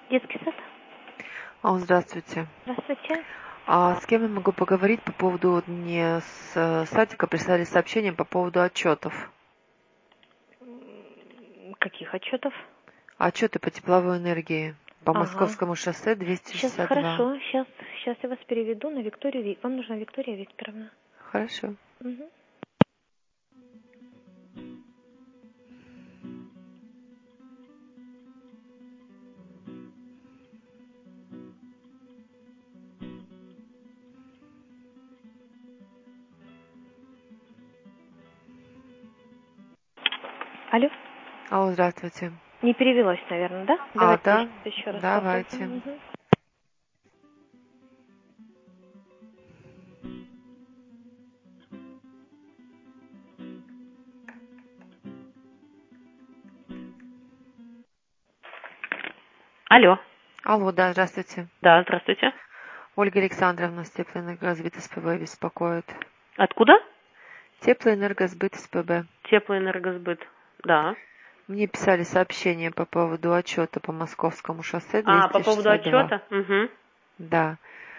Детский сад? Здравствуйте. Здравствуйте. С кем я могу поговорить по поводу, вот мне с садика прислали сообщение по поводу отчетов. Каких отчетов? Отчеты по тепловой энергии по Ага. Московскому шоссе Сейчас, 262. хорошо. Сейчас я вас переведу на Викторию. Вам нужна Виктория Викторовна. Хорошо. Угу. Алло. Здравствуйте. Не перевелось, наверное, да? Давайте Да, еще раз давайте. попробуем. Угу. Алло. Да, здравствуйте. Да, здравствуйте. Ольга Александровна с Теплоэнергосбыт СПБ беспокоит. Откуда? Теплоэнергосбыт СПБ. Теплоэнергосбыт. Да. Мне писали сообщение по поводу отчета по Московскому шоссе 262. По поводу отчета? Угу. Да.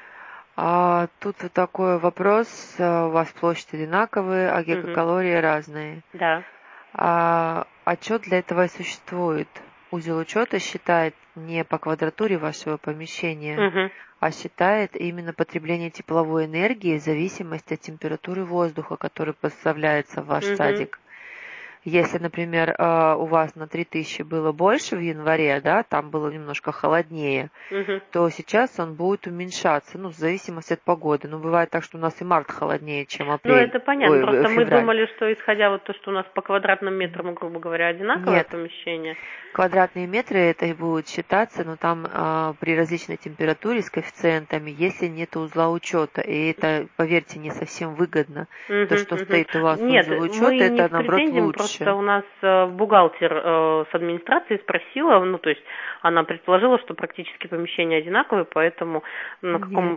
Тут вот такой вопрос. У вас площадь одинаковые, а гигакалории разные. Да. Отчет для этого и существует. Узел учета считает не по квадратуре вашего помещения, а считает именно потребление тепловой энергии в зависимости от температуры воздуха, который поставляется в ваш садик. Если, например, у вас на 3000 было больше в январе, да, там было немножко холоднее, то сейчас он будет уменьшаться, в зависимости от погоды. Бывает так, что у нас и март холоднее, чем апрель. Это понятно. Просто мы февраль. думали, что исходя вот то, что у нас по квадратным метрам, грубо говоря, одинаковое Нет. помещение. Квадратные метры это и будет считаться, но там при различной температуре с коэффициентами, если нет узла учета. И это, поверьте, не совсем выгодно. То, что стоит у вас узел учета, мы не это с наоборот претензией, лучше. просто у нас бухгалтер с администрации спросила, то есть она предположила, что практически помещения одинаковые, поэтому на каком...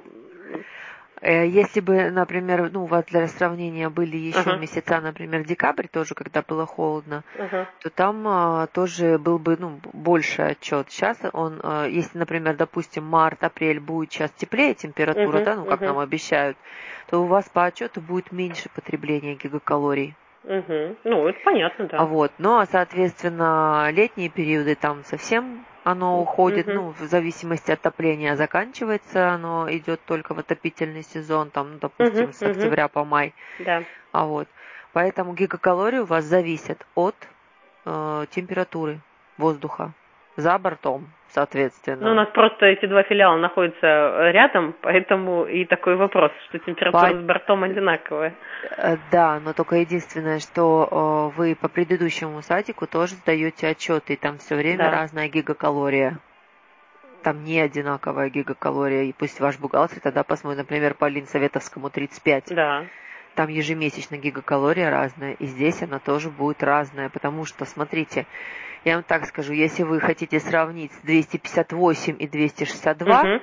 Если бы, например, у вас для сравнения были еще месяца, например, декабрь тоже, когда было холодно, то там тоже был бы больше отчет. Сейчас он, если, например, допустим, март, апрель будет сейчас теплее температура, как нам обещают, то у вас по отчету будет меньше потребления гигакалорий. это понятно, да. Соответственно, летние периоды там совсем оно уходит, в зависимости от отопления заканчивается, оно идет только в отопительный сезон, там, допустим, с октября по май. Да. Поэтому гигакалории у вас зависят от температуры воздуха за бортом, соответственно. У нас просто эти два филиала находятся рядом, поэтому и такой вопрос, что температура с бортом одинаковая. Да, но только единственное, что вы по предыдущему садику тоже сдаете отчеты, и там все время разная гигакалория. Там не одинаковая гигакалория, и пусть ваш бухгалтер тогда посмотрит, например, по Ленсоветовскому 35. Да. Там ежемесячно гигакалория разная, и здесь она тоже будет разная, потому что, смотрите, я вам так скажу, если вы хотите сравнить с 258 и 262,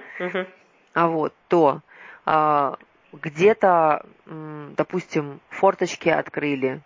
то где-то, допустим, форточки открыли,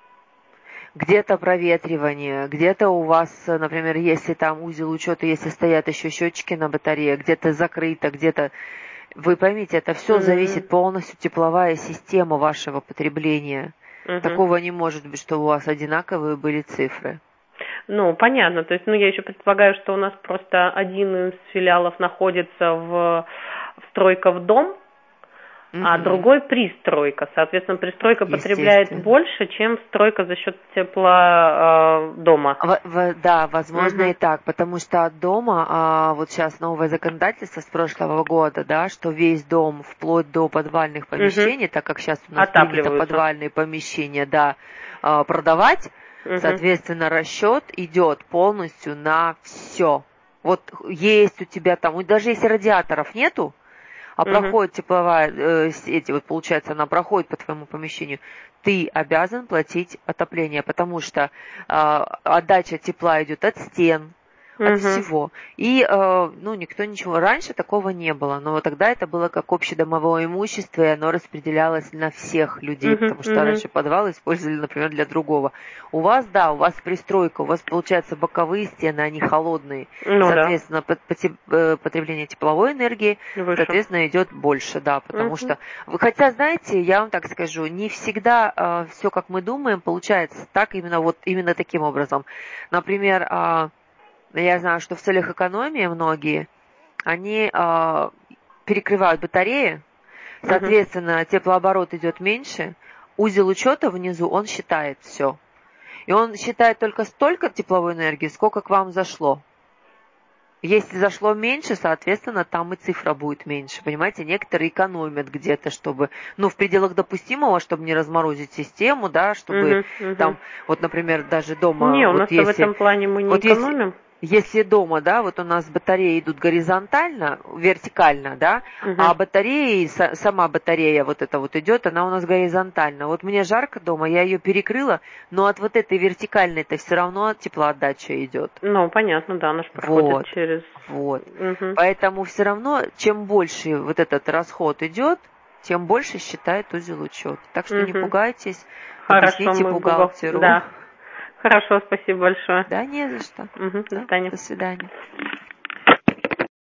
где-то проветривание, где-то у вас, например, если там узел учета, если стоят еще счетчики на батарее, где-то закрыто, где-то... Вы поймите, это все зависит полностью тепловая система вашего потребления. Такого не может быть, что у вас одинаковые были цифры. Понятно. То есть, я еще предполагаю, что у нас просто один из филиалов находится в стройка в дом, а другой пристройка. Соответственно, пристройка потребляет больше, чем стройка за счет тепла дома. Да, возможно и так, потому что от дома, вот сейчас новое законодательство с прошлого года, да, что весь дом, вплоть до подвальных помещений, так как сейчас у нас принято подвальные помещения, продавать, соответственно, расчет идет полностью на все. Вот есть у тебя там, даже если радиаторов нету, проходит тепловая сеть, получается, она проходит по твоему помещению, ты обязан платить отопление, потому что отдача тепла идет от стен, от всего. И, никто ничего. Раньше такого не было, но тогда это было как общедомовое имущество, и оно распределялось на всех людей, потому что раньше подвал использовали, например, для другого. У вас пристройка, у вас, получается, боковые стены, они холодные. Соответственно, потребление тепловой энергии, соответственно, идет больше, потому что... Хотя, знаете, я вам так скажу, не всегда все, как мы думаем, получается так, именно таким образом. Например, я знаю, что в целях экономии многие, они перекрывают батареи, соответственно, теплооборот идет меньше, узел учета внизу, он считает все. И он считает только столько тепловой энергии, сколько к вам зашло. Если зашло меньше, соответственно, там и цифра будет меньше. Понимаете, некоторые экономят где-то, чтобы, в пределах допустимого, чтобы не разморозить систему, чтобы там, например, даже дома... Не, у нас в этом плане мы не экономим. Если дома, у нас батареи идут горизонтально, вертикально, а батареи, сама батарея идет, она у нас горизонтально. Мне жарко дома, я ее перекрыла, но от этой вертикальной-то все равно теплоотдача идет. Понятно, она же проходит через... Поэтому все равно, чем больше этот расход идет, тем больше считает узел учета. Так что не пугайтесь, объясните бухгалтеру. Да. Хорошо, спасибо большое. Да, не за что. До свидания. До свидания.